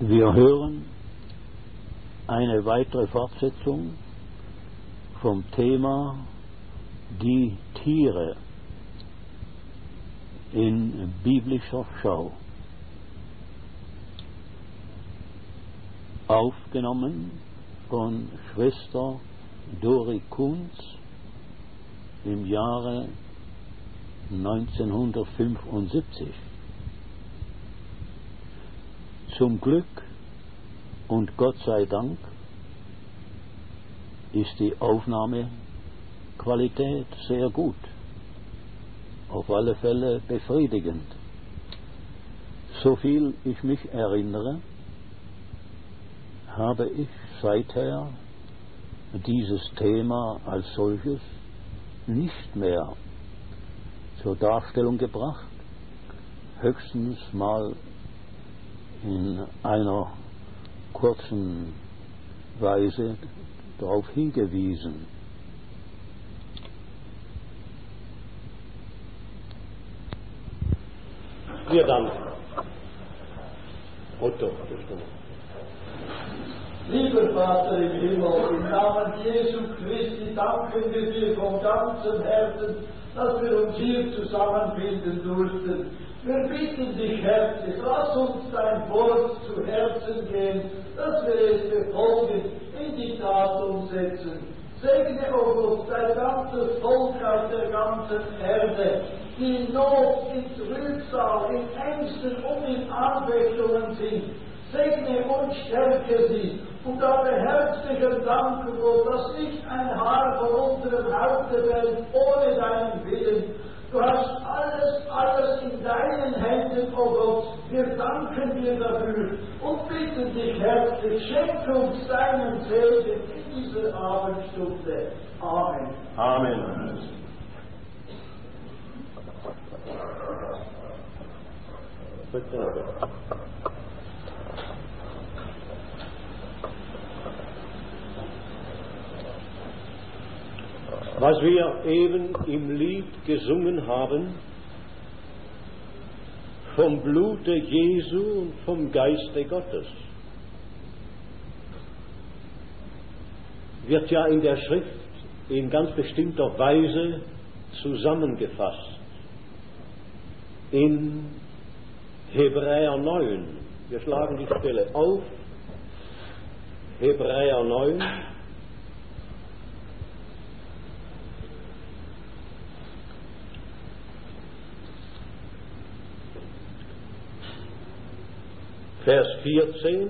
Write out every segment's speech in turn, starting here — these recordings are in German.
Wir hören eine weitere Fortsetzung vom Thema die Tiere in biblischer Schau. Aufgenommen von Schwester Dori Kunz im Jahre 1975. Zum Glück und Gott sei Dank ist die Aufnahmequalität sehr gut, auf alle Fälle befriedigend. So viel ich mich erinnere, habe ich seither dieses Thema als solches nicht mehr zur Darstellung gebracht, höchstens mal in einer kurzen Weise darauf hingewiesen. Wir danken. Otto, Lieber Vater im Himmel, im Namen Jesu Christi danken wir dir von ganzem Herzen, dass wir uns hier zusammenfinden durften. Wir bitten dich herzlich, lass uns dein Wort zu Herzen gehen, dass wir es befolgen, in die Tat umsetzen. Segne, o Gott, dein ganzes Volk auf der ganzen Erde, die in Not, in Trübsal, in Ängsten und in Anfechtungen sind. Segne und stärke sie. Und habe herzlichen Dank, o Gott, dass nicht ein Haar von unserem Haupte fällt ohne deinen Willen. Du hast alles in deinen Händen, o Gott. Wir danken dir dafür und bitten dich herzlich, schenk uns deinen Segen in dieser Abendstunde. Amen. Amen. Was wir eben im Lied gesungen haben, vom Blute Jesu und vom Geiste Gottes, wird ja in der Schrift in ganz bestimmter Weise zusammengefasst. In Hebräer 9, wir schlagen die Stelle auf, Hebräer 9, Vers 14,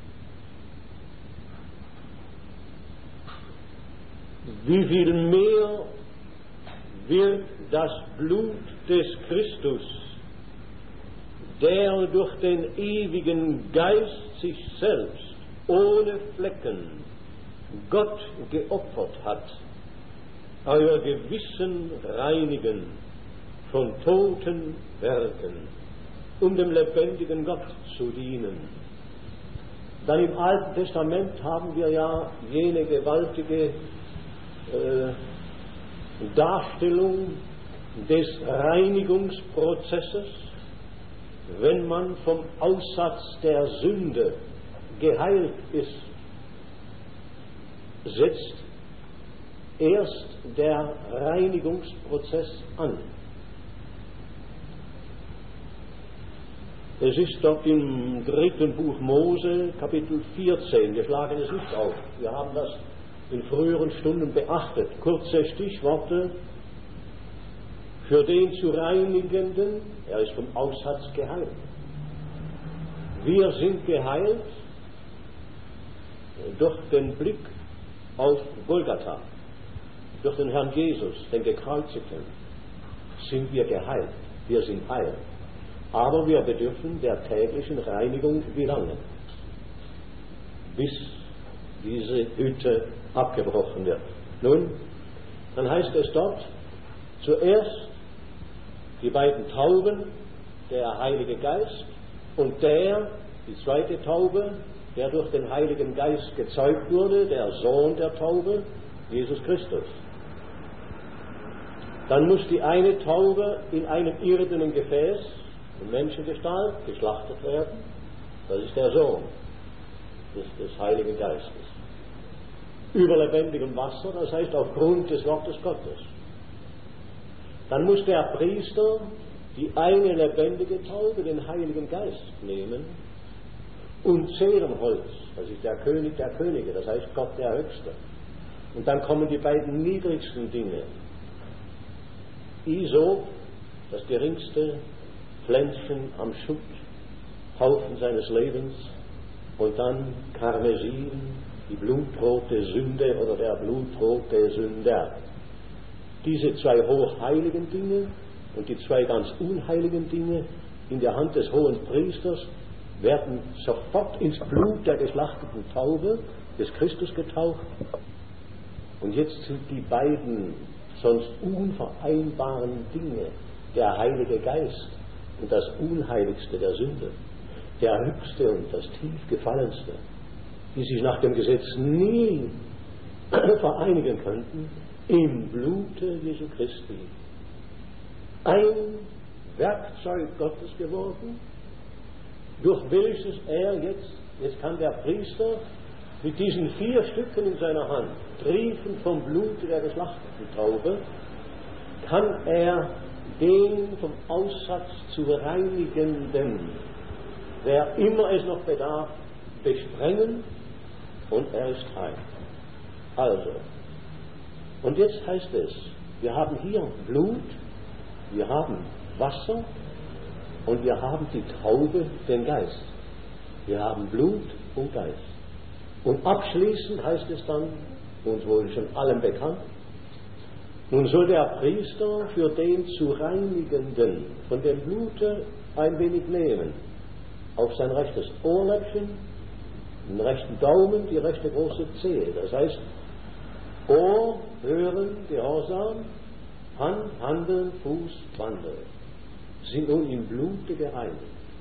wie viel mehr wird das Blut des Christus, der durch den ewigen Geist sich selbst ohne Flecken Gott geopfert hat, euer Gewissen reinigen von toten Werken, um dem lebendigen Gott zu dienen. Dann im Alten Testament haben wir ja jene gewaltige Darstellung des Reinigungsprozesses, wenn man vom Aussatz der Sünde geheilt ist, setzt erst der Reinigungsprozess an. Es ist dort im 3. Buch Mose, Kapitel 14. Wir schlagen es nicht auf. Wir haben das in früheren Stunden beachtet. Kurze Stichworte für den zu Reinigenden. Er ist vom Aussatz geheilt. Wir sind geheilt durch den Blick auf Golgatha, durch den Herrn Jesus, den Gekreuzigten, sind wir geheilt. Wir sind heil. Aber wir bedürfen der täglichen Reinigung wie lange? Bis diese Hütte abgebrochen wird. Nun, dann heißt es dort, zuerst die beiden Tauben, der Heilige Geist, und die zweite Taube, der durch den Heiligen Geist gezeugt wurde, der Sohn der Taube, Jesus Christus. Dann muss die eine Taube in einem irdenen Gefäß, in Menschengestalt, geschlachtet werden. Das ist der Sohn. des Heiligen Geistes. Über lebendigem Wasser, das heißt aufgrund des Wortes Gottes. Dann muss der Priester die eine lebendige Taube, den Heiligen Geist, nehmen und Zedernholz, das ist der König der Könige, das heißt Gott der Höchste. Und dann kommen die beiden niedrigsten Dinge. Isop, das geringste Pflänzchen am Schutthaufen seines Lebens, und dann Karmesin, die blutrote Sünde oder der blutrote Sünder. Diese zwei hochheiligen Dinge und die zwei ganz unheiligen Dinge in der Hand des hohen Priesters werden sofort ins Blut der geschlachteten Taube des Christus getaucht. Und jetzt sind die beiden sonst unvereinbaren Dinge, der Heilige Geist und das Unheiligste der Sünde, der Höchste und das Tiefgefallenste, die sich nach dem Gesetz nie vereinigen könnten, im Blute Jesu Christi. Ein Werkzeug Gottes geworden, durch welches er jetzt kann der Priester mit diesen 4 Stücken in seiner Hand, triefend vom Blute der geschlachteten Taube, kann er den vom Aussatz zu reinigenden, wer immer es noch bedarf, besprengen, und er ist rein. Also, und jetzt heißt es, wir haben hier Blut, wir haben Wasser und wir haben die Taube, den Geist. Wir haben Blut und Geist. Und abschließend heißt es dann, uns wohl schon allen bekannt, nun soll der Priester für den zu reinigenden von dem Blute ein wenig nehmen, auf sein rechtes Ohrläppchen, den rechten Daumen, die rechte große Zehe. Das heißt, Ohr, Hören, Gehorsam, Hand, Handeln, Fuß, Wandeln, sind nun im Blute gereinigt.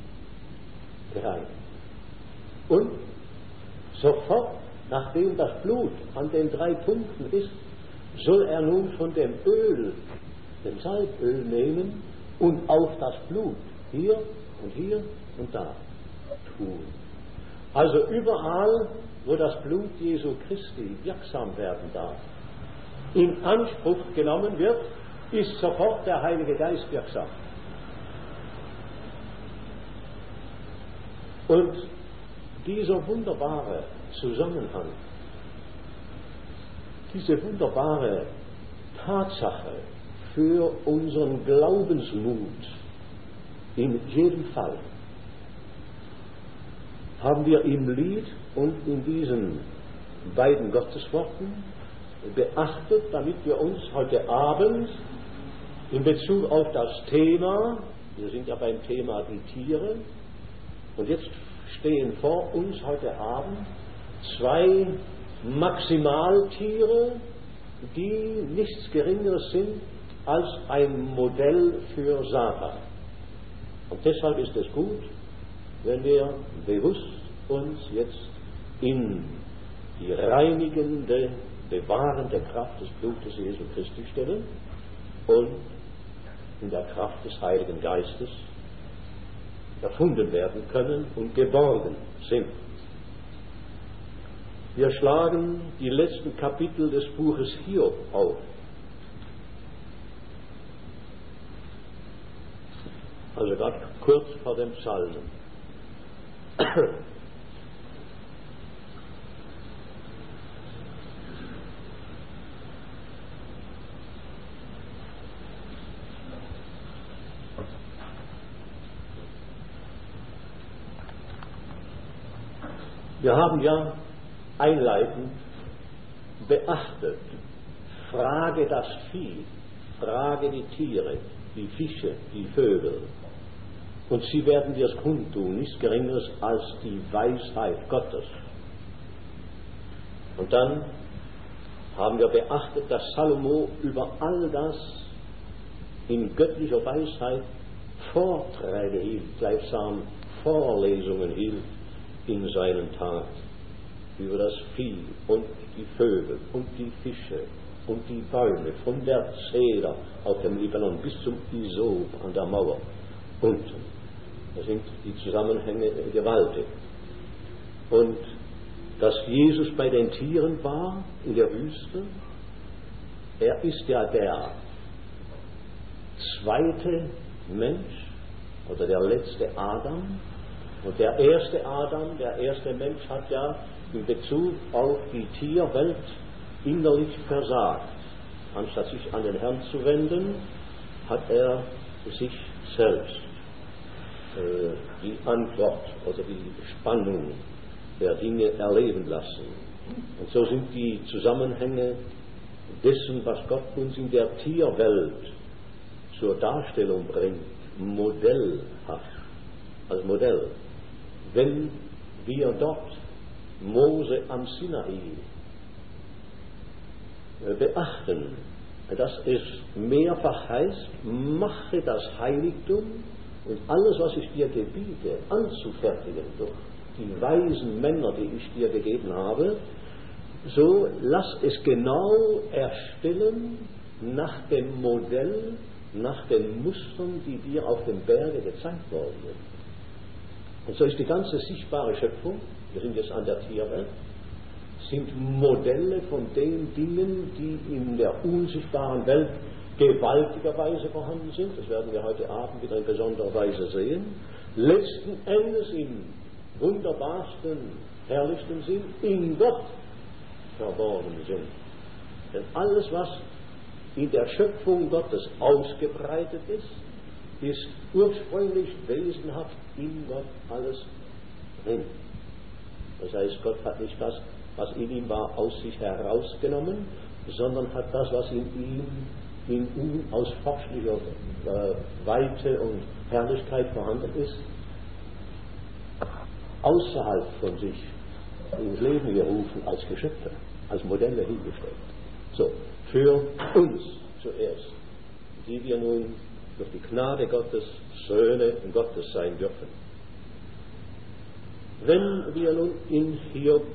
Und sofort, nachdem das Blut an den 3 Punkten ist, soll er nun von dem Öl, dem Salböl nehmen und auf das Blut hier und da tun. Also überall, wo das Blut Jesu Christi wirksam werden darf, in Anspruch genommen wird, ist sofort der Heilige Geist wirksam. Und dieser wunderbare Zusammenhang, diese wunderbare Tatsache für unseren Glaubensmut in jedem Fall, haben wir im Lied und in diesen beiden Gottesworten beachtet, damit wir uns heute Abend in Bezug auf das Thema, wir sind ja beim Thema die Tiere, und jetzt stehen vor uns heute Abend 2 Maximaltiere, die nichts Geringeres sind als ein Modell für Satan. Und deshalb ist es gut, wenn wir bewusst uns jetzt in die reinigende, bewahrende Kraft des Blutes Jesu Christi stellen und in der Kraft des Heiligen Geistes erfunden werden können und geborgen sind. Wir schlagen die letzten Kapitel des Buches Hiob auf. Also gerade kurz vor dem Psalmen. Wir haben ja einleitend beachtet, frage das Vieh, frage die Tiere, die Fische, die Vögel, und sie werden dir es kundtun, nichts Geringeres als die Weisheit Gottes. Und dann haben wir beachtet, dass Salomo über all das in göttlicher Weisheit Vorträge hielt, gleichsam Vorlesungen hielt in seinen Tagen über das Vieh und die Vögel und die Fische und die Bäume, von der Zeder auf dem Libanon bis zum Isop an der Mauer unten. Da sind die Zusammenhänge gewaltig. Und dass Jesus bei den Tieren war in der Wüste. Er ist ja der zweite Mensch oder der letzte Adam. Und der erste Adam, der erste Mensch hat ja in Bezug auf die Tierwelt innerlich versagt. Anstatt sich an den Herrn zu wenden, hat er sich selbst die Antwort oder die Spannung der Dinge erleben lassen. Und so sind die Zusammenhänge dessen, was Gott uns in der Tierwelt zur Darstellung bringt, modellhaft, als Modell. Wenn wir dort Mose am Sinai beachten, dass es mehrfach heißt, mache das Heiligtum und alles, was ich dir gebiete, anzufertigen durch die weisen Männer, die ich dir gegeben habe, so lass es genau erstellen nach dem Modell, nach den Mustern, die dir auf dem Berge gezeigt worden sind. Und so ist die ganze sichtbare Schöpfung, wir sind jetzt an der Tierwelt, sind Modelle von den Dingen, die in der unsichtbaren Welt gewaltigerweise vorhanden sind. Das werden wir heute Abend wieder in besonderer Weise sehen. Letzten Endes im wunderbarsten, herrlichsten Sinn in Gott verborgen sind. Denn alles, was in der Schöpfung Gottes ausgebreitet ist, ist ursprünglich wesenhaft in Gott alles drin. Das heißt, Gott hat nicht das, was in ihm war, aus sich herausgenommen, sondern hat das, was in unausforschlicher Weite und Herrlichkeit vorhanden ist, außerhalb von sich ins Leben gerufen als Geschöpfe, als Modelle hingestellt. So, für uns zuerst, die wir nun durch die Gnade Gottes Söhne Gottes sein dürfen. Wenn wir nun in Hiob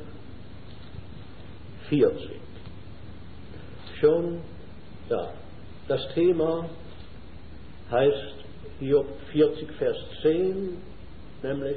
40 schon, ja, das Thema heißt Hiob 40, Vers 10, nämlich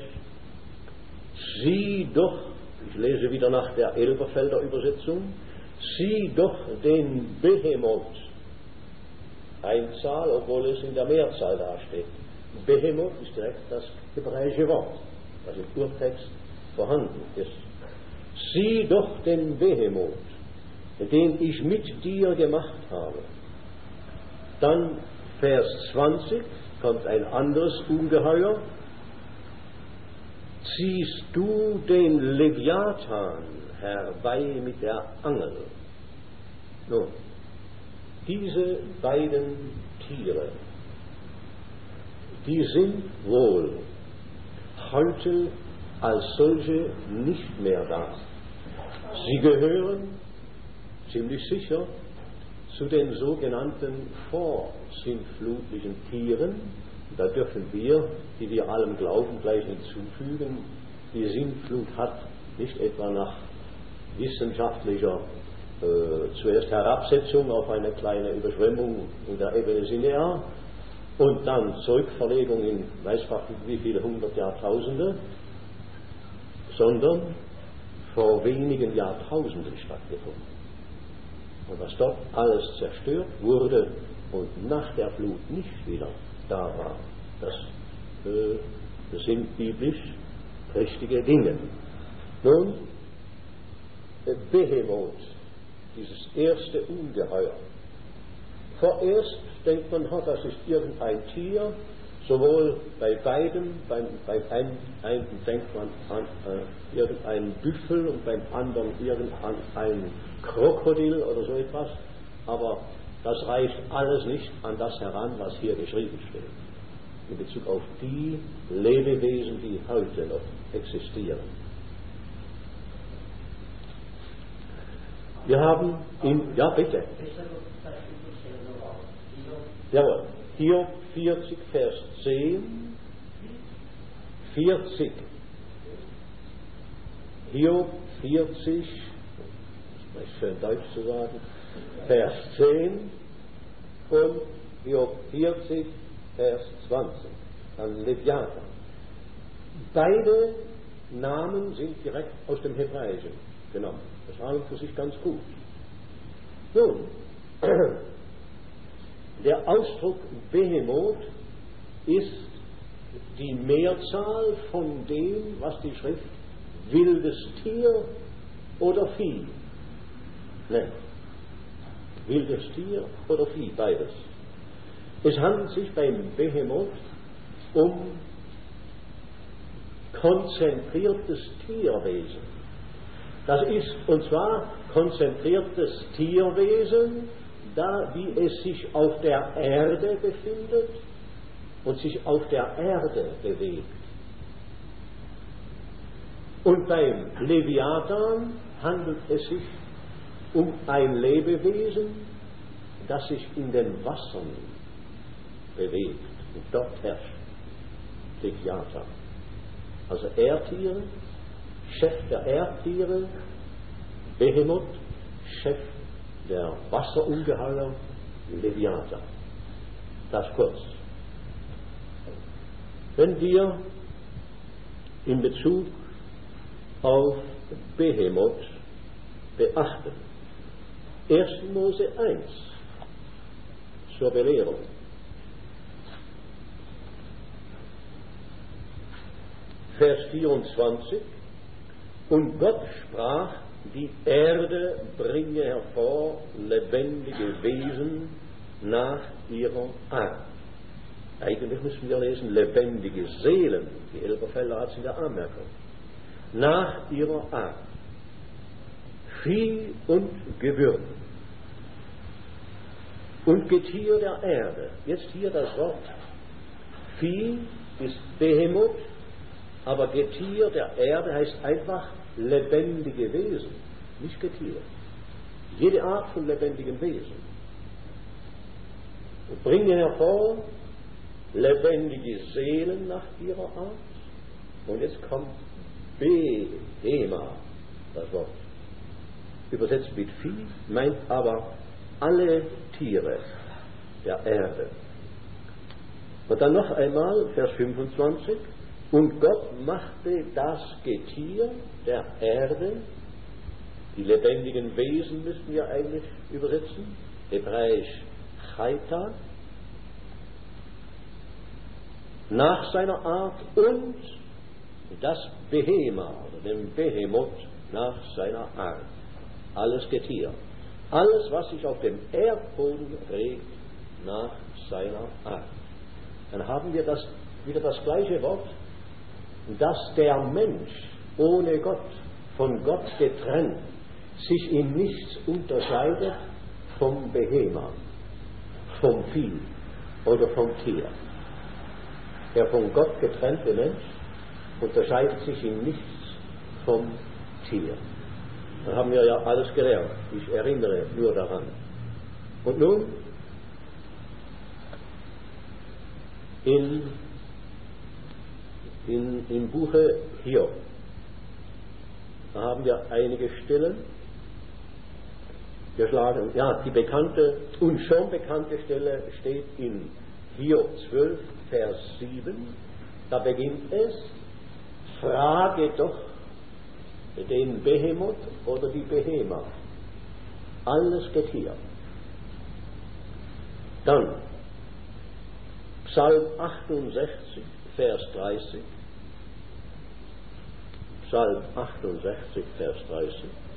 sieh doch, ich lese wieder nach der Elberfelder Übersetzung, sieh doch den Behemoth, Einzahl, obwohl es in der Mehrzahl dasteht. Behemoth ist direkt das hebräische Wort, das im Urtext vorhanden ist. Sieh doch den Behemoth, den ich mit dir gemacht habe. Dann Vers 20 kommt ein anderes Ungeheuer. Ziehst du den Leviathan herbei mit der Angel? Nun, diese beiden Tiere, die sind wohl heute als solche nicht mehr da. Sie gehören ziemlich sicher zu den sogenannten vorsintflutlichen Tieren. Da dürfen wir, die wir allem glauben, gleich hinzufügen, die Sintflut hat nicht etwa nach wissenschaftlicher zuerst Herabsetzung auf eine kleine Überschwemmung in der Ebene Sinai und dann Zurückverlegung in weiß wie viele hundert Jahrtausende, sondern vor wenigen Jahrtausenden stattgefunden. Und was dort alles zerstört wurde und nach der Flut nicht wieder da war, das sind biblisch richtige Dinge. Nun, Behemoth, dieses erste Ungeheuer. Vorerst denkt man, das ist irgendein Tier, sowohl bei beiden, beim einen denkt man an irgendeinen Büffel und beim anderen irgendein Krokodil oder so etwas, aber das reicht alles nicht an das heran, was hier geschrieben steht, in Bezug auf die Lebewesen, die heute noch existieren. Wir haben ja bitte. Jawohl, Hiob 40, Vers 10. 40. Hiob 40, das ist schön deutsch zu sagen, Vers 10 und Hiob 40, Vers 20. Dann Leviathan. Beide Namen sind direkt aus dem Hebräischen genommen. Das ist an und für sich ganz gut. Nun, der Ausdruck Behemoth ist die Mehrzahl von dem, was die Schrift wildes Tier oder Vieh nennt. Wildes Tier oder Vieh, beides. Es handelt sich beim Behemoth um konzentriertes Tierwesen. Das ist, und zwar konzentriertes Tierwesen, da wie es sich auf der Erde befindet und sich auf der Erde bewegt. Und beim Leviathan handelt es sich um ein Lebewesen, das sich in den Wassern bewegt und dort herrscht. Leviathan. Also Erdtiere, Chef der Erdtiere, Behemoth, Chef der Wasserungeheuer, Leviathan. Das kurz. Wenn wir in Bezug auf Behemoth beachten, 1. Mose 1 zur Belehrung. Vers 24, und Gott sprach, die Erde bringe hervor lebendige Wesen nach ihrer Art. Eigentlich müssen wir lesen, lebendige Seelen. Die Elberfelder hat es in der Anmerkung. Nach ihrer Art. Vieh und Gewürm. Und Getier der Erde. Jetzt hier das Wort Vieh ist Behemoth, aber Getier der Erde heißt einfach lebendige Wesen, nicht Getier. Jede Art von lebendigen Wesen. Und bringen hervor lebendige Seelen nach ihrer Art. Und jetzt kommt Behema, das Wort. Übersetzt mit Vieh, meint aber alle Tiere der Erde. Und dann noch einmal, Vers 25. Und Gott machte das Getier der Erde, die lebendigen Wesen müssten wir eigentlich übersetzen, hebräisch Chaita, nach seiner Art und das Behema, oder den Behemoth nach seiner Art. Alles Getier. Alles, was sich auf dem Erdboden regt, nach seiner Art. Dann haben wir wieder das gleiche Wort, dass der Mensch ohne Gott, von Gott getrennt, sich in nichts unterscheidet vom Behema, vom Vieh oder vom Tier. Der von Gott getrennte Mensch unterscheidet sich in nichts vom Tier. Da haben wir ja alles gelernt. Ich erinnere nur daran. Und nun im Buche Hiob. Da haben wir einige Stellen geschlagen. Ja, die bekannte und schon bekannte Stelle steht in Hiob 12, Vers 7. Da beginnt es, frage doch den Behemoth oder die Behema. Alles Getier. Dann Psalm 68, Vers 30. Psalm 68, Vers 30.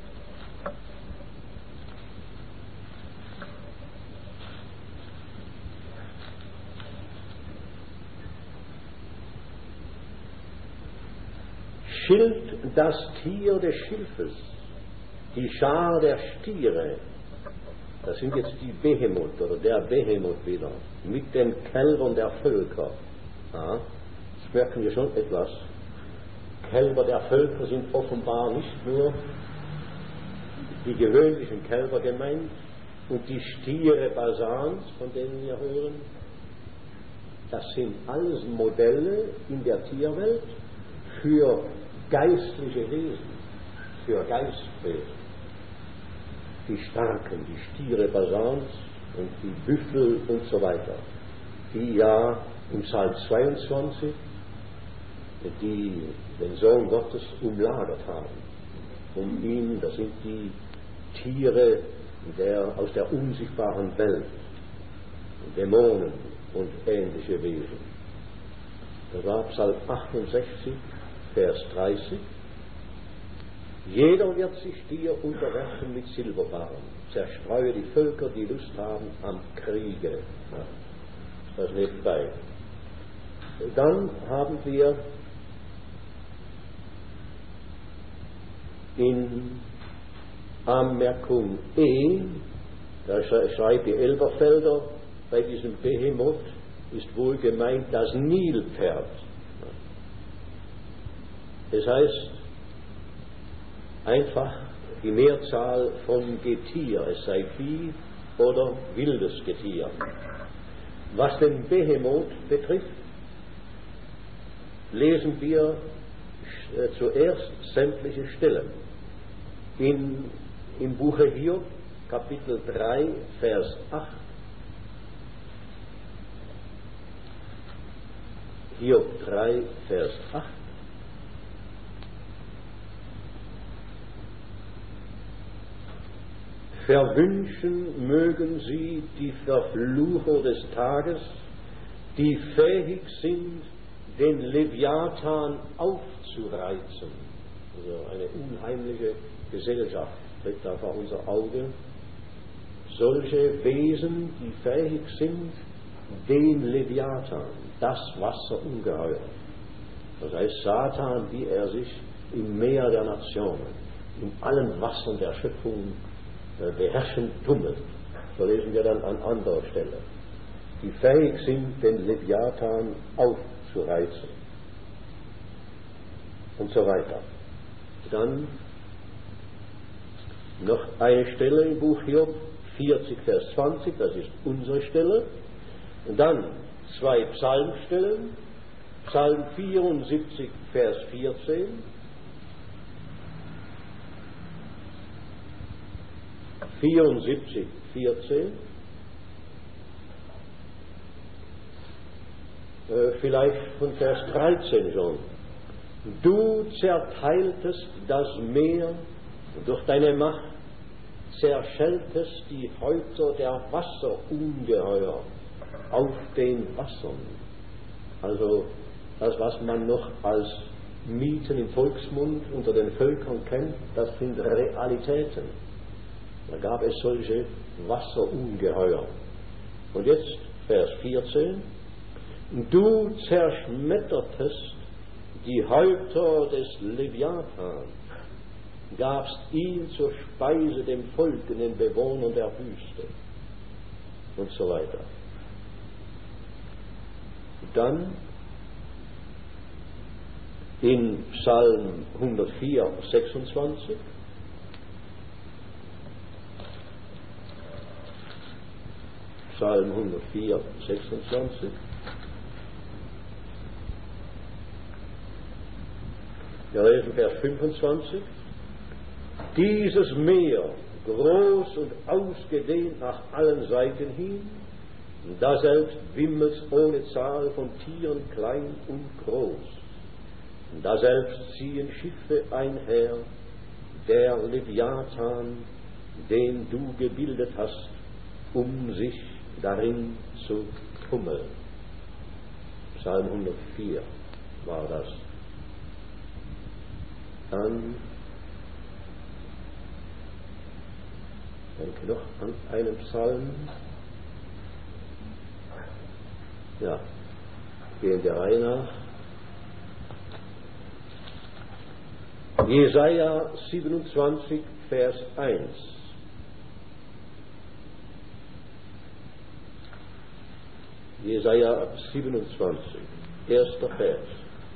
Schilt das Tier des Schilfes, die Schar der Stiere, das sind jetzt die Behemoth oder der Behemoth wieder, mit den Kälbern der Völker. Ja, das merken wir schon etwas. Kälber der Völker sind offenbar nicht nur die gewöhnlichen Kälber gemeint und die Stiere Basans, von denen wir hören. Das sind alles Modelle in der Tierwelt für geistliche Wesen, für Geistwesen. Die Starken, die Stiere Basans und die Büffel und so weiter, die ja im Psalm 22 die den Sohn Gottes umlagert haben. Um ihn, das sind die Tiere aus der unsichtbaren Welt, Dämonen und ähnliche Wesen. Das war Psalm 68, Vers 30. Jeder wird sich dir unterwerfen mit Silberbarren, zerstreue die Völker, die Lust haben am Kriege. Das nebenbei. Dann haben wir in Anmerkung E, da schreibt die Elberfelder, bei diesem Behemoth ist wohl gemeint das Nilpferd. Das heißt einfach die Mehrzahl von Getier, es sei Vieh oder wildes Getier. Was den Behemoth betrifft, lesen wir zuerst sämtliche Stellen. Im Buche Hiob, Kapitel 3, Vers 8. Hiob 3, Vers 8. Verwünschen mögen sie die Verflucher des Tages, die fähig sind, den Leviathan aufzureizen. Also eine unheimliche Gesellschaft tritt da vor unser Auge. Solche Wesen, die fähig sind, den Leviathan, das Wasserungeheuer, das heißt Satan, wie er sich im Meer der Nationen, in allen Wassern der Schöpfung beherrschend tummelt. So lesen wir dann an anderer Stelle. Die fähig sind, den Leviathan aufzureizen. Und so weiter. Dann noch eine Stelle im Buch Hiob, 40, Vers 20, das ist unsere Stelle. Und dann 2 Psalmstellen, Psalm 74, Vers 14. Vielleicht von Vers 13 schon. Du zerteiltest das Meer durch deine Macht, zerschelltest die Häupter der Wasserungeheuer auf den Wassern. Also das, was man noch als Mythen im Volksmund unter den Völkern kennt, das sind Realitäten. Da gab es solche Wasserungeheuer. Und jetzt Vers 14. Du zerschmettertest die Häupter des Leviathan, gabst ihn zur Speise dem Volk, den Bewohnern der Wüste. Und so weiter. Dann in Psalm 104, 26. Psalm 104, 26. Wir lesen Vers 25. Dieses Meer, groß und ausgedehnt nach allen Seiten hin, da selbst wimmelt ohne Zahl von Tieren klein und groß. Da selbst ziehen Schiffe einher, der Leviathan, den du gebildet hast, um sich darin zu tummeln. Psalm 104 war das. Dann denke noch an einen Psalm. Ja, gehen der Reihe nach. Jesaja 27, Vers 1. Jesaja 27, erster Vers.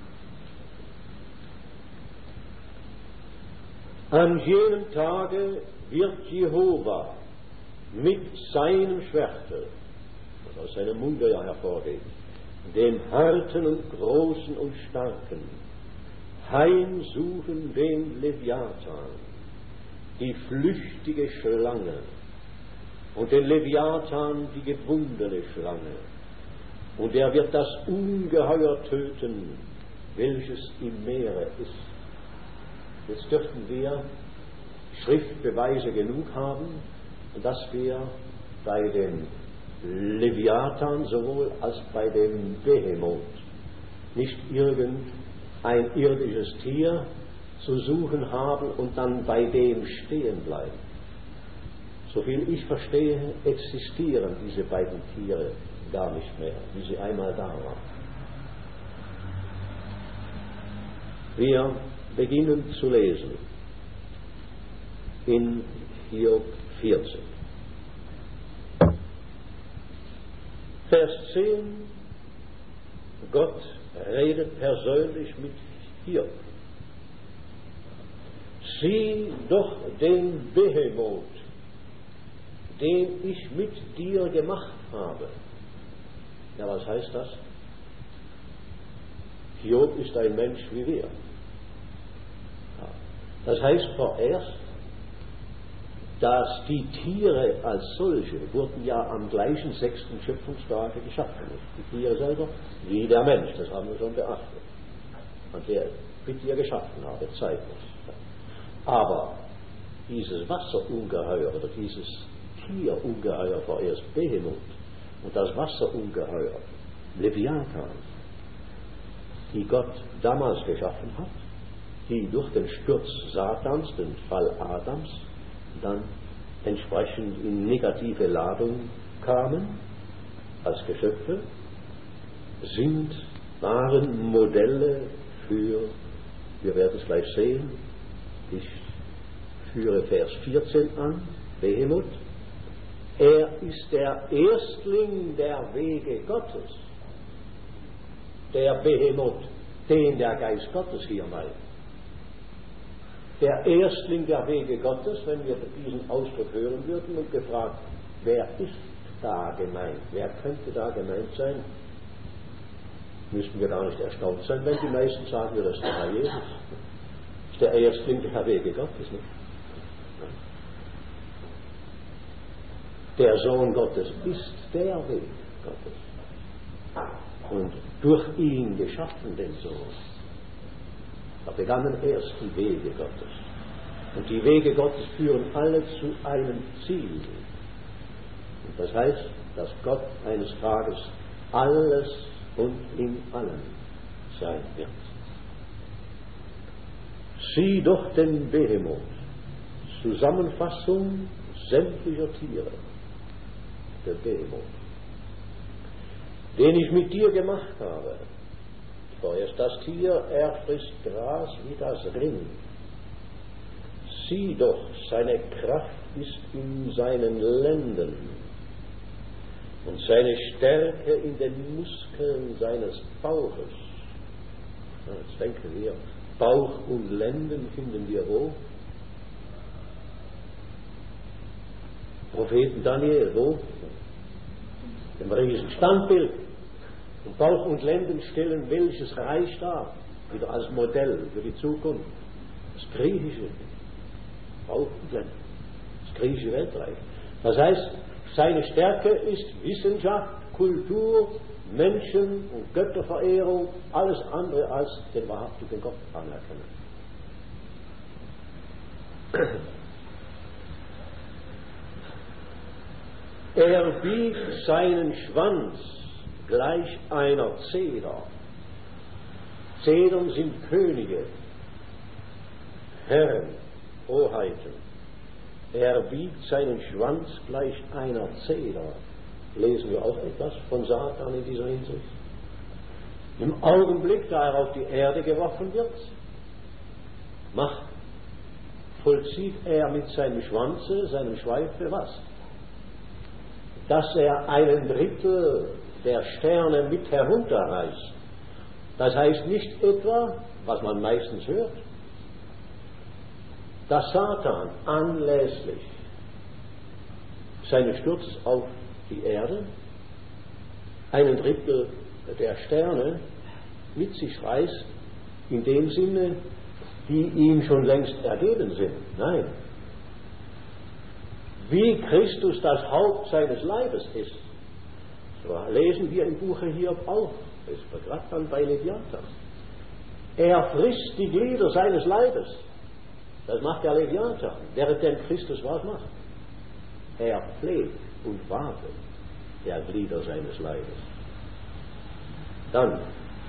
An jenem Tage wird Jehova mit seinem Schwerte, das aus seinem Munde ja hervorgeht, den Harten und Großen und Starken heimsuchen den Leviathan, die flüchtige Schlange, und den Leviathan, die gewundene Schlange. Und er wird das Ungeheuer töten, welches im Meere ist. Jetzt dürften wir Schriftbeweise genug haben, dass wir bei dem Leviathan sowohl als bei dem Behemoth nicht irgendein irdisches Tier zu suchen haben und dann bei dem stehen bleiben. Soviel ich verstehe, existieren diese beiden Tiere gar nicht mehr, wie sie einmal da waren. Wir beginnen zu lesen in Hiob 14. Vers 10, Gott redet persönlich mit Hiob. Sieh doch den Behemoth, den ich mit dir gemacht habe. Ja, was heißt das? Hiob ist ein Mensch wie wir. Ja. Das heißt vorerst, dass die Tiere als solche wurden ja am gleichen 6. Schöpfungstage geschaffen. Die Tiere selber wie der Mensch, das haben wir schon beachtet. Und der mit ihr geschaffen habe, zeigt uns. Aber dieses Wasserungeheuer oder dieses Tierungeheuer vorerst Behemoth und das Wasserungeheuer Leviathan, die Gott damals geschaffen hat, die durch den Sturz Satans, den Fall Adams, dann entsprechend in negative Ladung kamen als Geschöpfe, waren Modelle für, wir werden es gleich sehen, ich führe Vers 14 an, Behemoth, er ist der Erstling der Wege Gottes, der Behemoth, den der Geist Gottes hier meint. Der Erstling der Wege Gottes, wenn wir diesen Ausdruck hören würden und gefragt, wer ist da gemeint, wer könnte da gemeint sein, müssten wir gar nicht erstaunt sein, wenn die meisten sagen, das ist der Herr Jesus. Das ist der Erstling der Wege Gottes, nicht? Der Sohn Gottes ist der Weg Gottes. Und durch ihn geschaffen, den Sohn. Da begannen erst die Wege Gottes. Und die Wege Gottes führen alle zu einem Ziel. Und das heißt, dass Gott eines Tages alles und in allem sein wird. Sieh doch den Behemoth, Zusammenfassung sämtlicher Tiere, der Behemoth, den ich mit dir gemacht habe. Vorerst das Tier, er frisst Gras wie das Rind. Sieh doch, seine Kraft ist in seinen Lenden und seine Stärke in den Muskeln seines Bauches. Jetzt denken wir, Bauch und Lenden finden wir wo? Propheten Daniel, wo? Im riesigen Standbild. Und Bauch und Lenden stellen welches Reich dar? Wieder als Modell für die Zukunft. Das griechische Bauch und Lenden. Das griechische Weltreich. Das heißt, seine Stärke ist Wissenschaft, Kultur, Menschen- und Götterverehrung, alles andere als den wahrhaftigen Gott anerkennen. Er biegt seinen Schwanz gleich einer Zeder. Zedern sind Könige, Herren, Hoheiten. Er biegt seinen Schwanz gleich einer Zeder. Lesen wir auch etwas von Satan in dieser Hinsicht. Im Augenblick, da er auf die Erde geworfen wird, vollzieht er mit seinem Schwanze, seinem Schweife was? Dass er 1/3 der Sterne mit herunterreißt. Das heißt nicht etwa, was man meistens hört, dass Satan anlässlich seines Sturzes auf die Erde 1/3 der Sterne mit sich reißt, in dem Sinne, die ihm schon längst ergeben sind. Nein. Wie Christus das Haupt seines Leibes ist, so lesen wir im Buche Hiob auch. Das ist gerade dann bei Leviathan. Er frisst die Glieder seines Leibes. Das macht der Leviathan, während der Christus was macht. Er pflegt und wartet der Glieder seines Leibes. Dann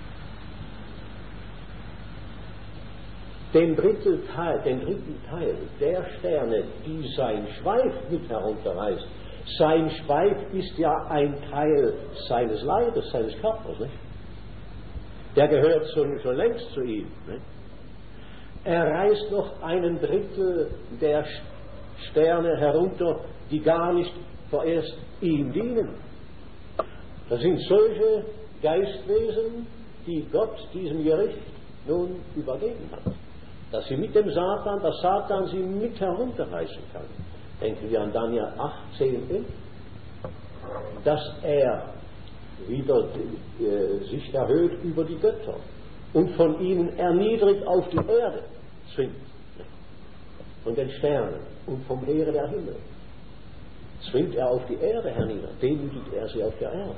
den dritten Teil der Sterne, die sein Schweif mit herunterreißt. Sein Schweif ist ja ein Teil seines Leibes, seines Körpers, nicht? Der gehört schon längst zu ihm. Nicht? Er reißt noch einen Drittel der Sterne herunter, die gar nicht vorerst ihm dienen. Das sind solche Geistwesen, die Gott diesem Gericht nun übergeben hat. Dass sie mit dem Satan, dass Satan sie mit herunterreißen kann. Denken wir an Daniel 18, dass er wieder sich erhöht über die Götter und von ihnen erniedrigt auf die Erde zwingt. Von den Sternen und vom Heere der Himmel. Zwingt er auf die Erde hernieder, demütigt er sie auf der Erde.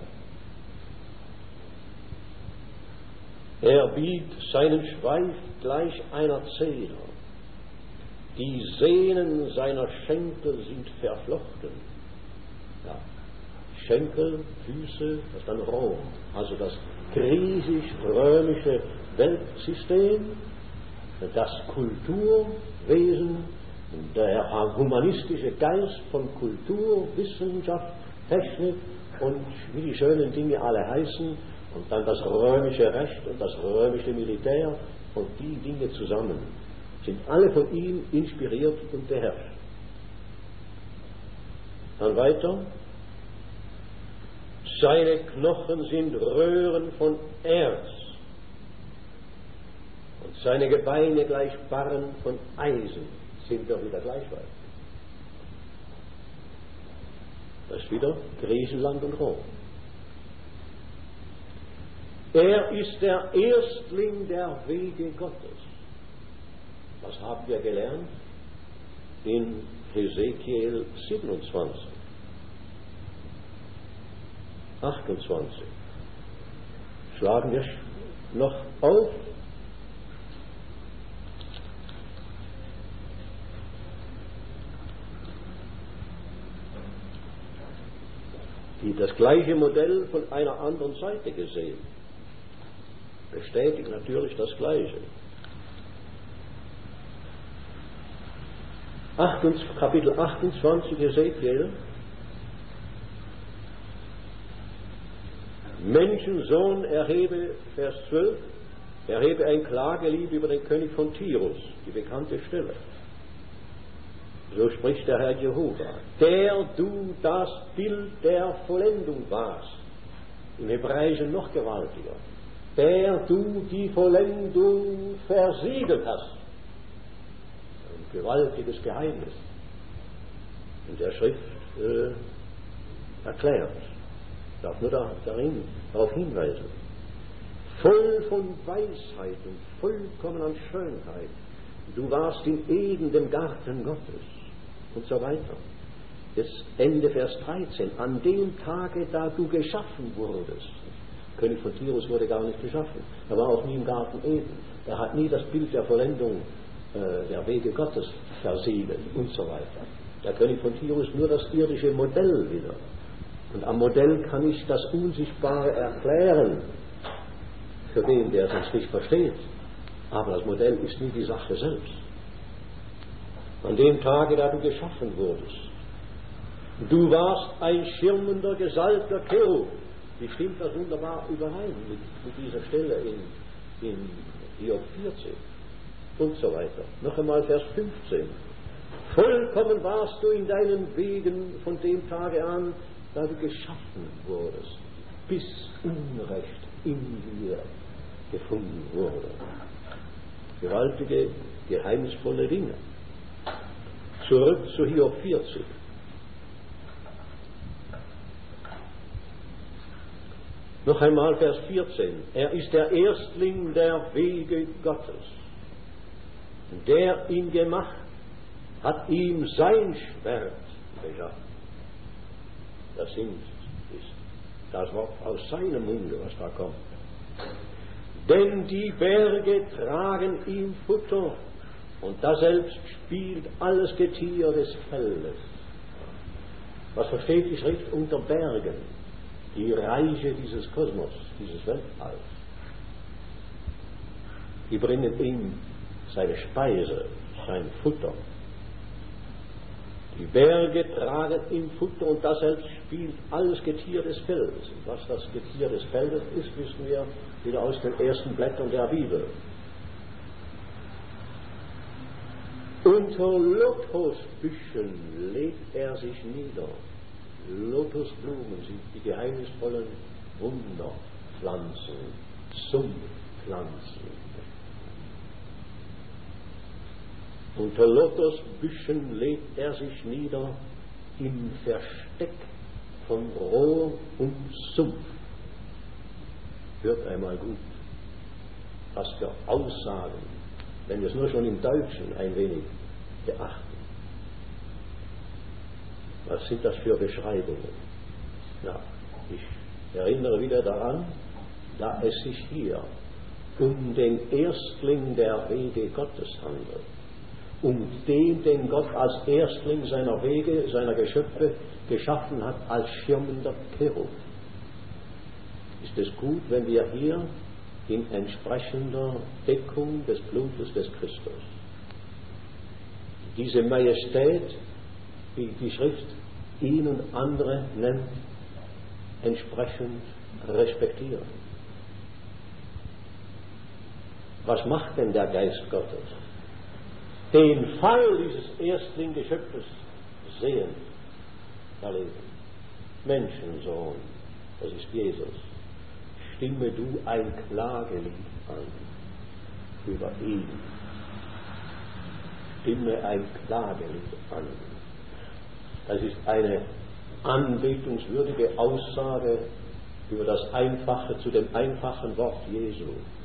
Er biegt seinen Schweif gleich einer Zeder. Die Sehnen seiner Schenkel sind verflochten. Ja. Schenkel, Füße, das ist dann Rom. Also das griechisch-römische Weltsystem, das Kulturwesen, der humanistische Geist von Kultur, Wissenschaft, Technik und wie die schönen Dinge alle heißen, und dann das römische Recht und das römische Militär und die Dinge zusammen sind alle von ihm inspiriert und beherrscht. Dann weiter. Seine Knochen sind Röhren von Erz und seine Gebeine gleich Barren von Eisen. Sind doch wieder gleichweit. Das ist wieder Griechenland und Rom. Er ist der Erstling der Wege Gottes. Was haben wir gelernt? In Hesekiel 27, 28. Schlagen wir noch auf. Das gleiche Modell von einer anderen Seite gesehen. Bestätigt natürlich das Gleiche. Kapitel 28 Hesekiel. Menschensohn erhebe, Vers 12, erhebe ein Klagelied über den König von Tirus, die bekannte Stelle. So spricht der Herr Jehova, der du das Bild der Vollendung warst, im Hebräischen noch gewaltiger, der du die Vollendung versiegelt hast. Ein gewaltiges Geheimnis in der Schrift erklärt. Ich darf nur darauf hinweisen. Voll von Weisheit und vollkommen an Schönheit. Du warst in Eden, dem Garten Gottes und so weiter. Jetzt Ende Vers 13. An dem Tage, da du geschaffen wurdest. König von Tirus wurde gar nicht geschaffen. Er war auch nie im Garten Eden. Er hat nie das Bild der Vollendung der Wege Gottes versiegelt und so weiter. Der König von Tirus nur das irdische Modell wieder. Und am Modell kann ich das Unsichtbare erklären, für den, der es sonst nicht versteht. Aber das Modell ist nie die Sache selbst. An dem Tage, da du geschaffen wurdest. Du warst ein schirmender, gesalbter Cherub. Wie stimmt das wunderbar überein mit dieser Stelle in Hiob 14 und so weiter. Noch einmal Vers 15. Vollkommen warst du in deinen Wegen von dem Tage an, da du geschaffen wurdest, bis Unrecht in dir gefunden wurde. Gewaltige, geheimnisvolle Dinge. Zurück zu Hiob 40. Noch einmal Vers 14. Er ist der Erstling der Wege Gottes. Der ihn gemacht, hat ihm sein Schwert geschaffen. Das Wort aus seinem Munde, was da kommt. Denn die Berge tragen ihm Futter, und daselbst spielt alles Getier des Feldes. Was versteht die Schrift unter Bergen? Die Reiche dieses Kosmos, dieses Weltalls. Die bringen ihm seine Speise, sein Futter. Die Berge tragen ihm Futter, und daselbst spielt alles Getier des Feldes. Und was das Getier des Feldes ist, wissen wir wieder aus den ersten Blättern der Bibel. Unter Lotosbüschen legt er sich nieder. Lotusblumen sind die geheimnisvollen Wunderpflanzen, Sumpfpflanzen. Unter Lotusbüschen legt er sich nieder im Versteck von Rohr und Sumpf. Hört einmal gut, was für Aussagen, wenn wir es nur schon im Deutschen ein wenig beachten. Was sind das für Beschreibungen? Ja, ich erinnere wieder daran, da es sich hier um den Erstling der Wege Gottes handelt, um den Gott als Erstling seiner Wege, seiner Geschöpfe geschaffen hat, als schirmender Cherub. Ist es gut, wenn wir hier in entsprechender Deckung des Blutes des Christus diese Majestät, wie die Schrift ihn und andere nennt, entsprechend respektieren. Was macht denn der Geist Gottes? Den Fall dieses Erstling-Geschöpfes sehen, erleben. Menschensohn, das ist Jesus, stimme du ein Klagelied an über ihn. Stimme ein Klagelied an. Das ist eine anbetungswürdige Aussage über das Einfache zu dem einfachen Wort Jesu.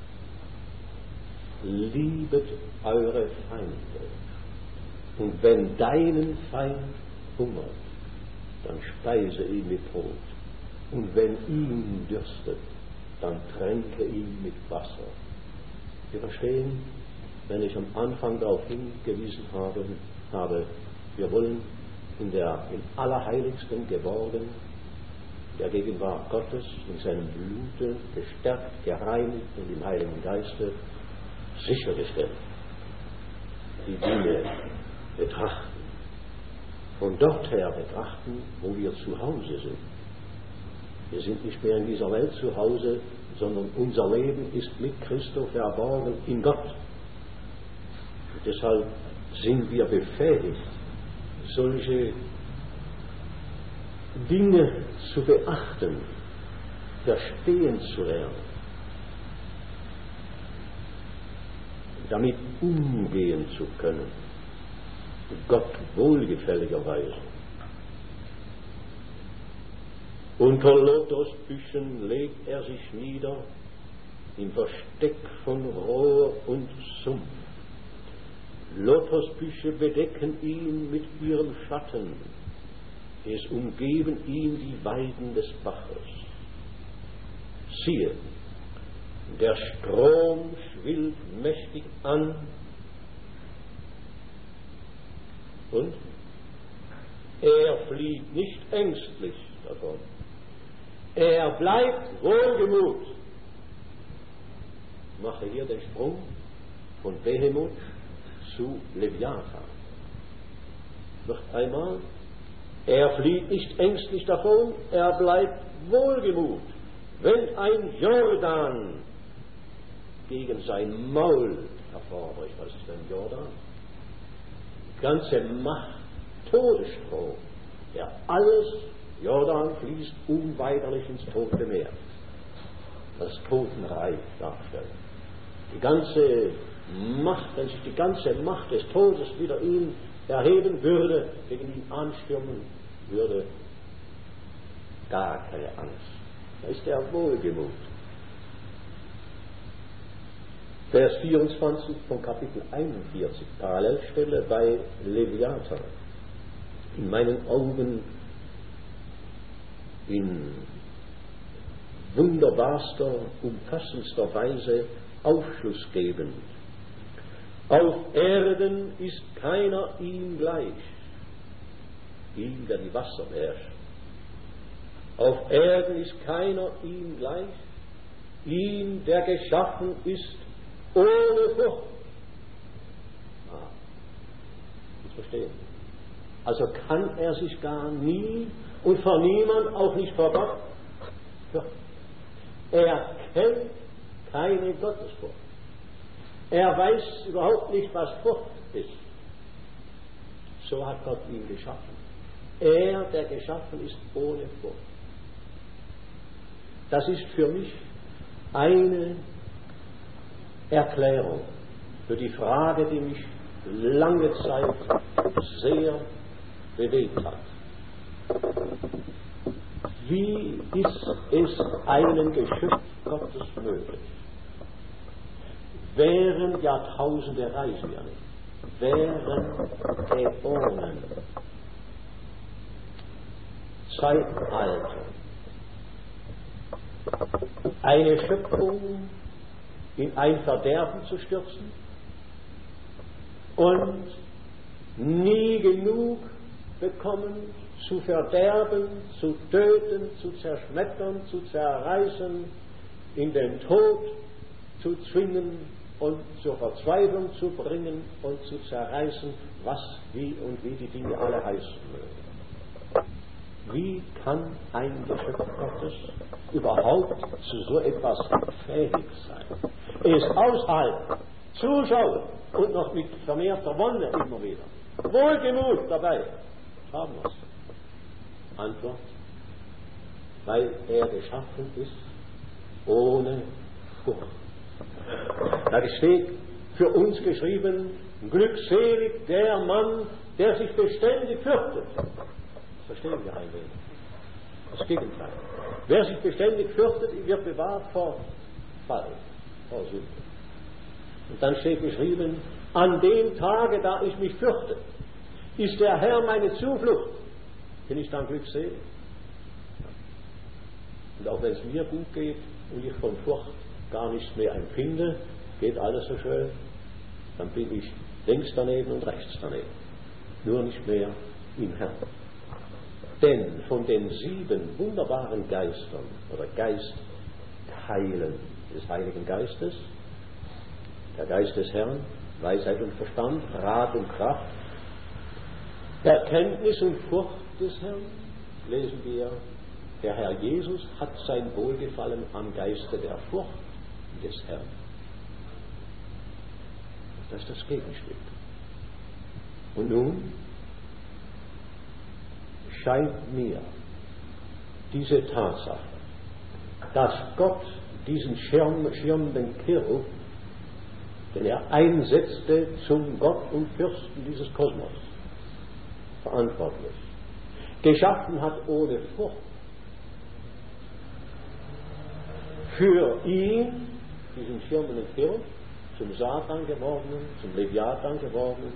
Liebet eure Feinde, und wenn deinen Feind hungert, dann speise ihn mit Brot, und wenn ihn dürstet, dann tränke ihn mit Wasser. Wir verstehen, wenn ich am Anfang darauf hingewiesen habe, wir wollen im Allerheiligsten geborgen, der Gegenwart Gottes in seinem Blute gestärkt, gereinigt und im Heiligen Geiste sichergestellt, die Dinge betrachten. Von dort her betrachten, wo wir zu Hause sind. Wir sind nicht mehr in dieser Welt zu Hause, sondern unser Leben ist mit Christus verborgen in Gott. Und deshalb sind wir befähigt, solche Dinge zu beachten, verstehen zu lernen, damit umgehen zu können, Gott wohlgefälligerweise. Unter Lotusbüschen legt er sich nieder, im Versteck von Rohr und Sumpf. Lotusbüsche bedecken ihn mit ihrem Schatten, es umgeben ihn die Weiden des Baches. Siehe, der Strom schwillt mächtig an und er flieht nicht ängstlich davon. Er bleibt wohlgemut. Ich mache hier den Sprung von Behemoth zu Leviathan. Noch einmal, er flieht nicht ängstlich davon, er bleibt wohlgemut. Wenn ein Jordan gegen sein Maul hervorbricht, was ist ein Jordan? Die ganze Macht, Todesstrom, der alles, Jordan fließt unweigerlich ins Tote Meer, das Totenreich darstellt. Die ganze Macht, wenn sich die ganze Macht des Todes wieder ihn erheben würde, gegen ihn anstürmen würde, gar keine Angst. Da ist er wohlgemut. Vers 24 von Kapitel 41, Parallelstelle bei Leviathan. In meinen Augen in wunderbarster, umfassendster Weise aufschlussgebend. Auf Erden ist keiner ihm gleich, ihm, der die Wasser beherrscht. Auf Erden ist keiner ihm gleich, ihm, der geschaffen ist ohne Furcht. Das verstehen. Also kann er sich gar nie und vor niemand, auch nicht vor Gott, fürchten. Er kennt keine Gottesfurcht. Er weiß überhaupt nicht, was Furcht ist. So hat Gott ihn geschaffen. Er, der geschaffen ist ohne Furcht. Das ist für mich eine Erklärung für die Frage, die mich lange Zeit sehr bewegt hat. Wie ist es einem Geschöpf Gottes möglich? Während Jahrtausende reisen wir nicht, während Äonen, Zeitalter, eine Schöpfung in ein Verderben zu stürzen und nie genug bekommen, zu verderben, zu töten, zu zerschmettern, zu zerreißen, in den Tod zu zwingen und zur Verzweiflung zu bringen und zu zerreißen, was, wie und wie die Dinge alle heißen mögen. Wie kann ein Geschöpf Gottes überhaupt zu so etwas fähig sein? Es aushalten, zuschauen und noch mit vermehrter Wonne immer wieder. Wohlgemut dabei. Haben wir es. Antwort: weil er geschaffen ist ohne Furcht. Da steht für uns geschrieben: glückselig der Mann, der sich beständig fürchtet. Das verstehen wir ein wenig. Das Gegenteil. Wer sich beständig fürchtet, wird bewahrt vor Fall, vor Sünde. Und dann steht geschrieben: an dem Tage, da ich mich fürchte, ist der Herr meine Zuflucht. Bin ich dann glückselig? Und auch wenn es mir gut geht und ich von Furcht gar nichts mehr empfinde, geht alles so schön, dann bin ich links daneben und rechts daneben. Nur nicht mehr im Herrn. Denn von den 7 wunderbaren Geistern oder Geistteilen des Heiligen Geistes, der Geist des Herrn, Weisheit und Verstand, Rat und Kraft, Erkenntnis und Furcht des Herrn, lesen wir, der Herr Jesus hat sein Wohlgefallen am Geiste der Furcht des Herrn. Das ist das Gegenstück. Und nun scheint mir diese Tatsache, dass Gott diesen schirmenden Cherub, den er einsetzte zum Gott und Fürsten dieses Kosmos, verantwortlich, geschaffen hat ohne Furcht, für ihn, diesen schirmenden Cherub, zum Satan gewordenen, zum Leviathan gewordenen,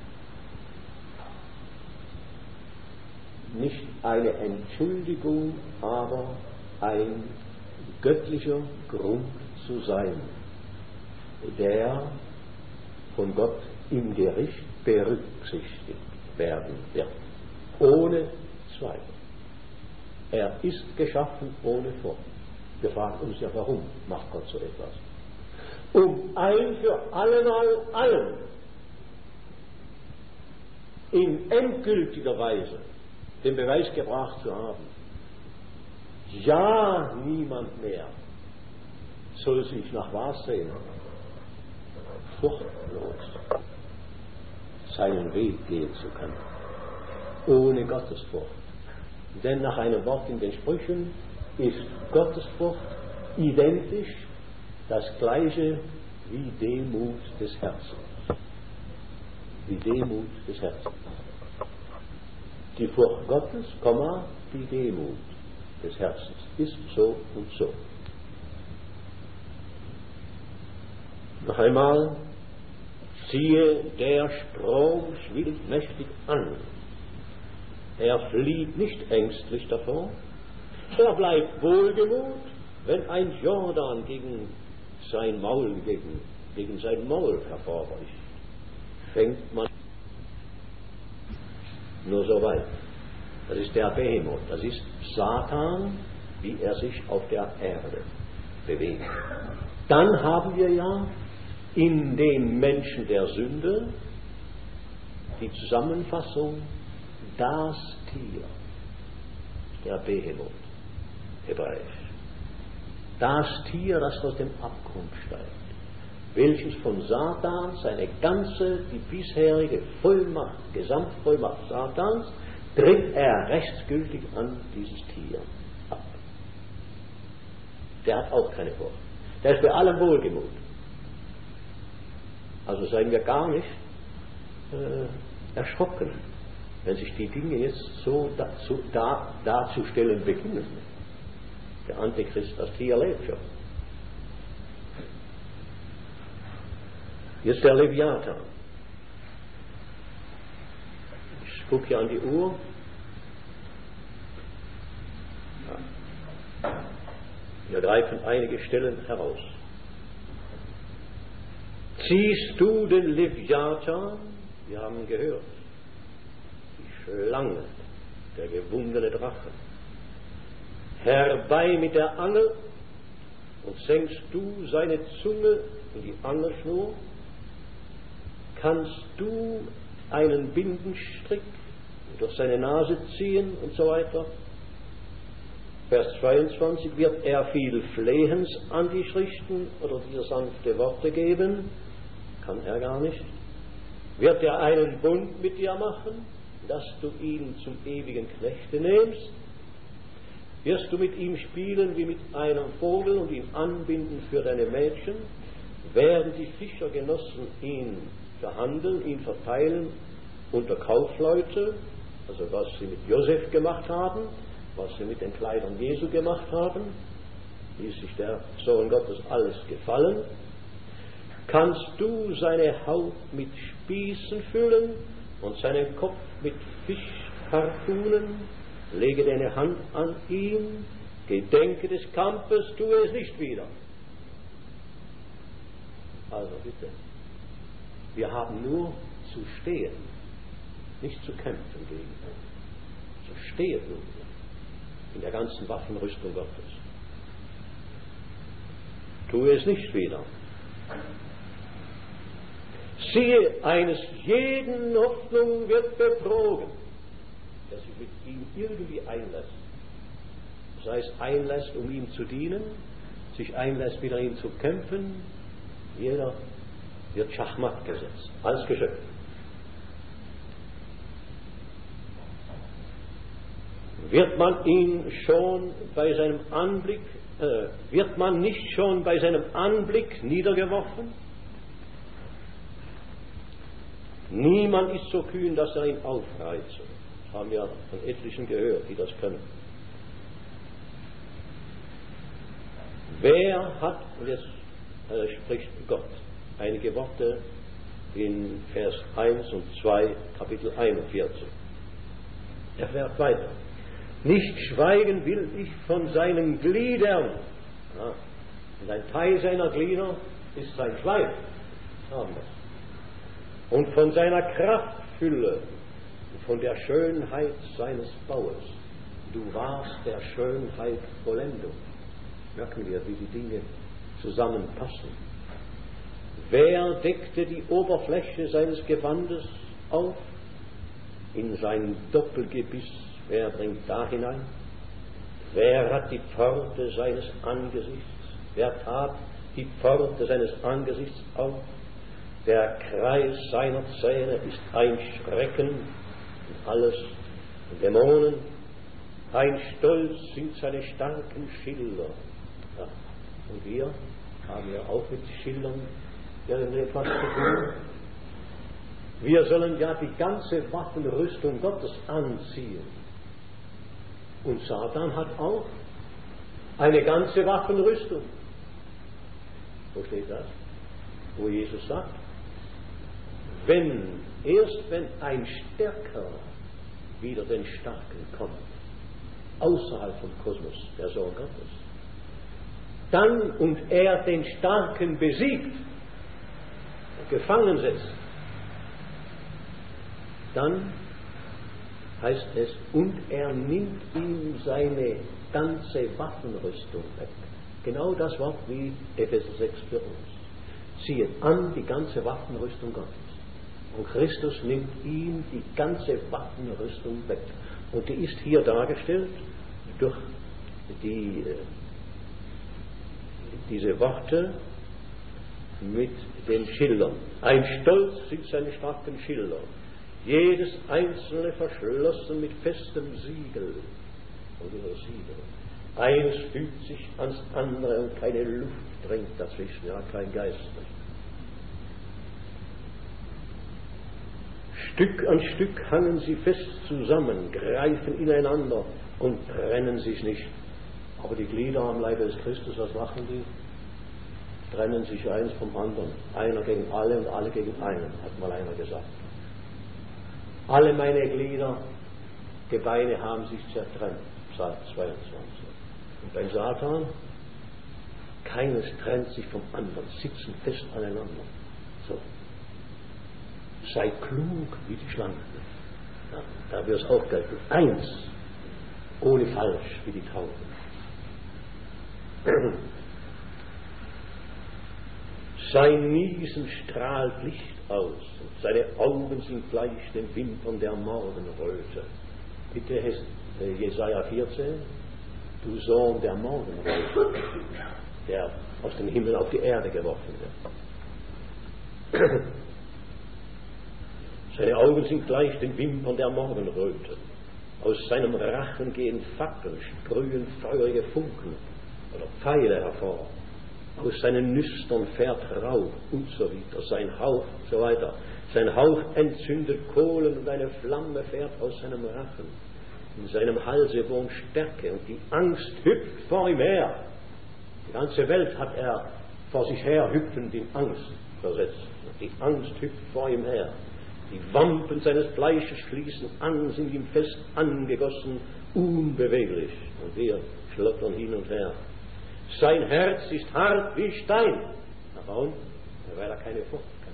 nicht eine Entschuldigung, aber ein göttlicher Grund zu sein, der von Gott im Gericht berücksichtigt werden wird. Ohne Zweifel. Er ist geschaffen ohne Furcht. Wir fragen uns ja, warum macht Gott so etwas? Um ein für allemal allen in endgültiger Weise den Beweis gebracht zu haben, ja, niemand mehr soll sich nach Wahrsehen furchtlos seinen Weg gehen zu können, ohne Gottesfurcht. Denn nach einem Wort in den Sprüchen ist Gottesfurcht identisch das Gleiche wie Demut des Herzens. Wie Demut des Herzens. Die Furcht Gottes, die Demut des Herzens ist so und so. Noch einmal: siehe, der Strom schwillt mächtig an. Er flieht nicht ängstlich davor, er bleibt wohlgemut Wenn ein Jordan gegen sein Maul hervorbricht, fängt man nur so weit. Das ist der Behemoth, das ist Satan, wie er sich auf der Erde bewegt. Dann haben wir ja in dem Menschen der Sünde die Zusammenfassung, das Tier, der Behemoth, hebräisch. Das Tier, das aus dem Abgrund steigt, welches von Satan die bisherige Vollmacht, Gesamtvollmacht Satans, tritt er rechtsgültig an dieses Tier ab. Der hat auch keine Furcht. Der ist bei allem wohlgemut. Also seien wir gar nicht erschrocken, wenn sich die Dinge jetzt so darzustellen beginnen. Der Antichrist, das Tier lebt schon. Jetzt der Leviathan. Ich gucke hier an die Uhr. Wir greifen einige Stellen heraus. Siehst du den Leviathan? Wir haben gehört. Die Schlange, der gewundene Drache. Herbei mit der Angel und senkst du seine Zunge in die Angelschnur, kannst du einen Bindenstrick durch seine Nase ziehen und so weiter. Vers 22, wird er viel Flehens an dich richten oder dir sanfte Worte geben? Kann er gar nicht. Wird er einen Bund mit dir machen, dass du ihn zum ewigen Knechte nimmst? Wirst du mit ihm spielen wie mit einem Vogel und ihn anbinden für deine Mädchen? Werden die Fischergenossen ihn verhandeln, ihn verteilen unter Kaufleute, also was sie mit Josef gemacht haben, was sie mit den Kleidern Jesu gemacht haben, ließ sich der Sohn Gottes alles gefallen? Kannst du seine Haut mit Spießen füllen und seinen Kopf mit Fischharpunen? Lege deine Hand an ihn, gedenke des Kampfes, tue es nicht wieder. Also bitte, wir haben nur zu stehen, nicht zu kämpfen gegen ihn. So stehet nun in der ganzen Waffenrüstung Gottes. Tue es nicht wieder. Siehe, eines jeden Hoffnung wird betrogen, der sich mit ihm irgendwie einlässt. Das heißt, einlässt, um ihm zu dienen, sich einlässt, wieder ihm zu kämpfen. Jeder wird Schachmatt gesetzt, als Geschöpf. Wird man nicht schon bei seinem Anblick niedergeworfen? Niemand ist so kühn, dass er ihn aufreizt. Das haben wir von etlichen gehört, die das können. Wer hat, und jetzt spricht Gott, einige Worte in Vers 1 und 2, Kapitel 41. Er fährt weiter. Nicht schweigen will ich von seinen Gliedern. Ja, und ein Teil seiner Glieder ist sein Schwein. Haben wir. Und von seiner Kraftfülle und von der Schönheit seines Baues. Du warst der Schönheit Vollendung. Merken wir, wie die Dinge zusammenpassen. Wer deckte die Oberfläche seines Gewandes auf? In sein Doppelgebiss, wer dringt da hinein? Wer hat die Pforte seines Angesichts? Wer tat die Pforte seines Angesichts auf? Der Kreis seiner Zähne ist ein Schrecken und alles Dämonen. Ein Stolz sind seine starken Schilder. Ja. Und wir haben ja auch mit Schildern irgendetwas zu tun. Wir sollen ja die ganze Waffenrüstung Gottes anziehen. Und Satan hat auch eine ganze Waffenrüstung. Wo steht das? Wo Jesus sagt, erst wenn ein Stärker wieder den Starken kommt, außerhalb vom Kosmos, der Sohn Gottes, dann und er den Starken besiegt, gefangen setzt, dann heißt es, und er nimmt ihm seine ganze Waffenrüstung weg. Genau das Wort wie Epheser 6 für uns. Zieht an die ganze Waffenrüstung Gottes. Und Christus nimmt ihm die ganze Waffenrüstung weg. Und die ist hier dargestellt durch diese Worte mit den Schildern. Ein Stolz sind seine starken Schilder, jedes einzelne verschlossen mit festem Siegel oder Siegel. Eines fügt sich ans andere und keine Luft dringt dazwischen, ja, kein Geist. Stück an Stück hangen sie fest zusammen, greifen ineinander und trennen sich nicht. Aber die Glieder am Leibe des Christus, was machen die? Trennen sich eins vom anderen. Einer gegen alle und alle gegen einen, hat mal einer gesagt. Alle meine Glieder, Gebeine haben sich zertrennt. Psalm 22. Und beim Satan, keines trennt sich vom anderen, sitzen fest aneinander. So. Sei klug wie die Schlange. Ja, da wird es auch gelten. Eins, ohne falsch wie die Taube. Sein Niesen strahlt Licht aus und seine Augen sind gleich den Wimpern der Morgenröte. Bitte Jesaja 14, du Sohn der Morgenröte, der aus dem Himmel auf die Erde geworfen wird. Seine Augen sind gleich den Wimpern der Morgenröte. Aus seinem Rachen gehen Fackeln, sprühen feurige Funken oder Pfeile hervor. Aus seinen Nüstern fährt Rauch und so weiter. Sein Hauch, so weiter. Sein Hauch entzündet Kohlen und eine Flamme fährt aus seinem Rachen. In seinem Halse wohnt Stärke und die Angst hüpft vor ihm her. Die ganze Welt hat er vor sich her hüpfend in Angst versetzt. Und die Angst hüpft vor ihm her. Die Wampen seines Fleisches schließen an, sind ihm fest angegossen, unbeweglich. Und wir schlottern hin und her. Sein Herz ist hart wie Stein. Na warum? Weil er keine Frucht kann.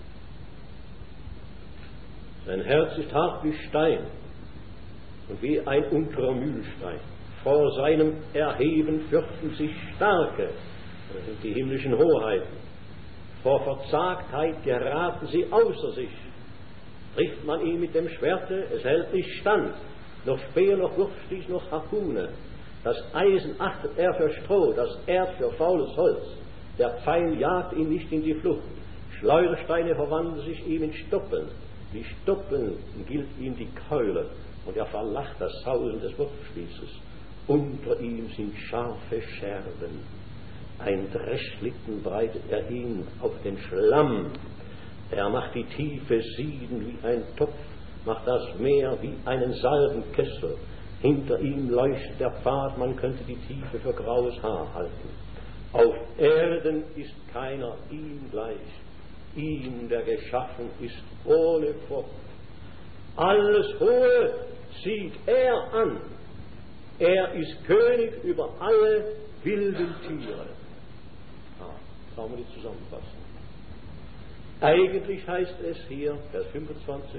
Sein Herz ist hart wie Stein und wie ein unterer Mühlstein. Vor seinem Erheben fürchten sich Starke, das sind die himmlischen Hoheiten. Vor Verzagtheit geraten sie außer sich. Trifft man ihn mit dem Schwerte, es hält nicht stand. Noch Speer, noch Wurfstich, noch Harpune. Das Eisen achtet er für Stroh, das Erz für faules Holz. Der Pfeil jagt ihn nicht in die Flucht. Schleudersteine verwandeln sich ihm in Stoppeln. Die Stoppeln gilt ihm die Keule und er verlacht das Sausen des Wurfspießes. Unter ihm sind scharfe Scherben. Ein Dreschlitten breitet er hin auf den Schlamm. Er macht die Tiefe sieden wie ein Topf, macht das Meer wie einen Salbenkessel. Hinter ihm leuchtet der Pfad, man könnte die Tiefe für graues Haar halten. Auf Erden ist keiner ihm gleich. Ihm, der geschaffen ist ohne Frucht. Alles Hohe sieht er an. Er ist König über alle wilden Tiere. Schauen wir die zusammenfassen. Eigentlich heißt es hier, Vers 25,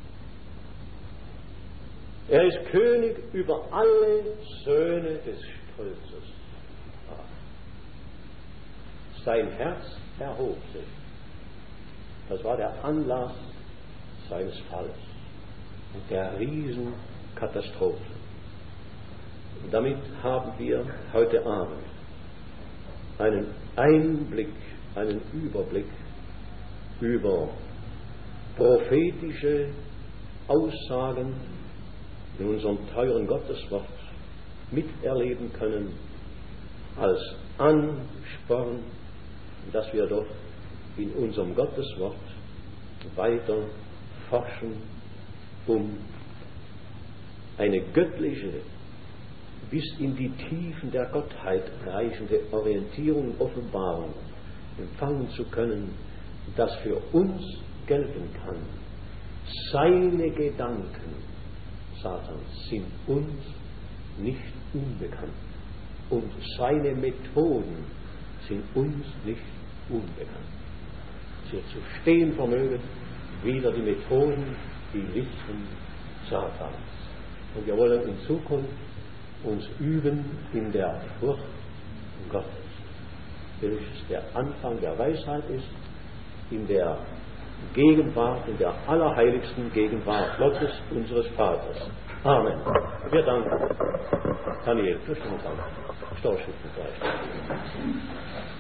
er ist König über alle Söhne des Stolzes. Sein Herz erhob sich. Das war der Anlass seines Falles und der Riesenkatastrophe. Und damit haben wir heute Abend einen Einblick, einen Überblick über prophetische Aussagen in unserem teuren Gotteswort miterleben können, als Ansporn, dass wir doch in unserem Gotteswort weiter forschen, um eine göttliche, bis in die Tiefen der Gottheit reichende Orientierung, Offenbarung empfangen zu können, das für uns gelten kann. Seine Gedanken, Satans, sind uns nicht unbekannt und seine Methoden sind uns nicht unbekannt. Sie zu stehen vermögen, wieder die Methoden, die Listen Satans. Und wir wollen in Zukunft uns üben in der Furcht Gottes, welches der Anfang der Weisheit ist, in der Gegenwart, in der allerheiligsten Gegenwart Gottes, unseres Vaters. Amen. Wir danken. Daniel, du stimmst an. Storchschützen gleich.